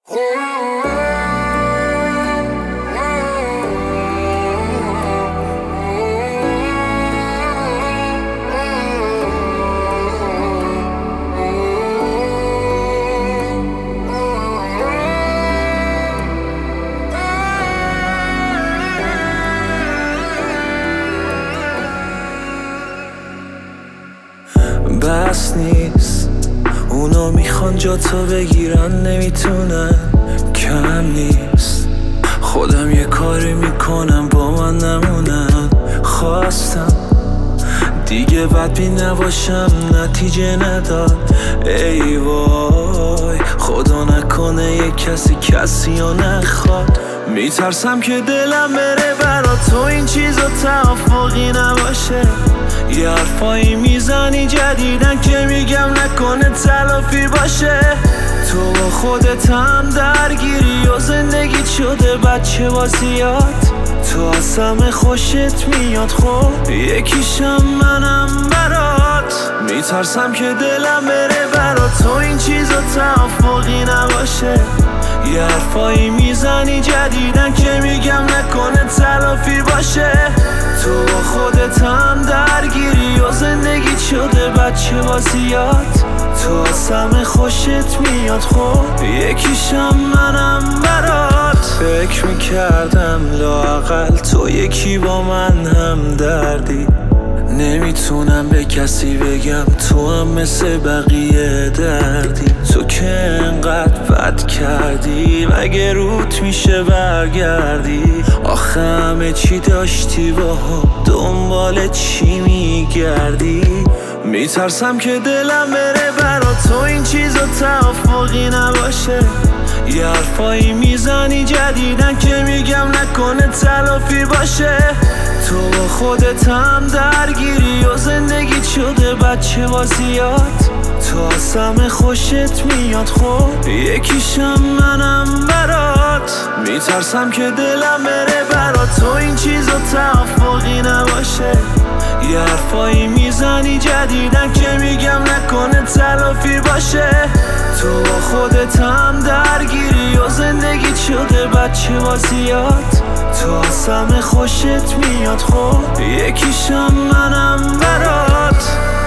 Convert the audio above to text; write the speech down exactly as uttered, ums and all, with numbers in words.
بس نیست اونا میخوان جا تو بگیرن، نمیتونن، کم نیست. خودم یه کاری میکنم با من نمونن. خواستم دیگه بد بی نباشم، نتیجه نداد. ای وای خدا نکنه یه کسی کسی رو نخواد. میترسم که دلم بره برا تو این چیزا توافقی نباشه. یه حرفایی میزنی جدیدن که میگم نکنه تلافی باشه. تو با خودت هم درگیری و زندگیت شده بچه بازیات. تو از همه خوشت میاد، خب یکیشم منم برات. میترسم که دلم بره برا تو این چیزا توافقی نباشه. یه حرفایی میزنی جدیدن که میگم نکنه تلافی باشه. تو با خودت هم درگیری و زندگیت شده بچه بازیات. تو از همه خوشت میاد، خب یکیشم منم برات. فکر میکردم لااقل تو یکی با من هم دردی. نمیتونم به کسی بگم تو هم مثل بقیه دردی. تو که انقدر بد کردی مگه روت میشه برگردی؟ آخه همه چی داشتی با هم، دنبال چی میگردی؟ میترسم که دلم بره برا تو این چیزا توافقی نباشه. یه حرفایی میزنی جدیدن که میگم نکنه تلافی باشه. تو با خودت هم درگیری و زندگیت شده بچه بازیات. تو از همه خوشت میاد، خب یکیشم منم برات. میترسم که دلم بره برا تو این چیزا توافقی نباشه. یه حرفایی میزنی جدیدن که میگم نکنه تلافی باشه. تو با خودت هم درگیری و زندگیت شده بچه بازیات. تو از همه خوشت میاد، خب یکیشم منم برات.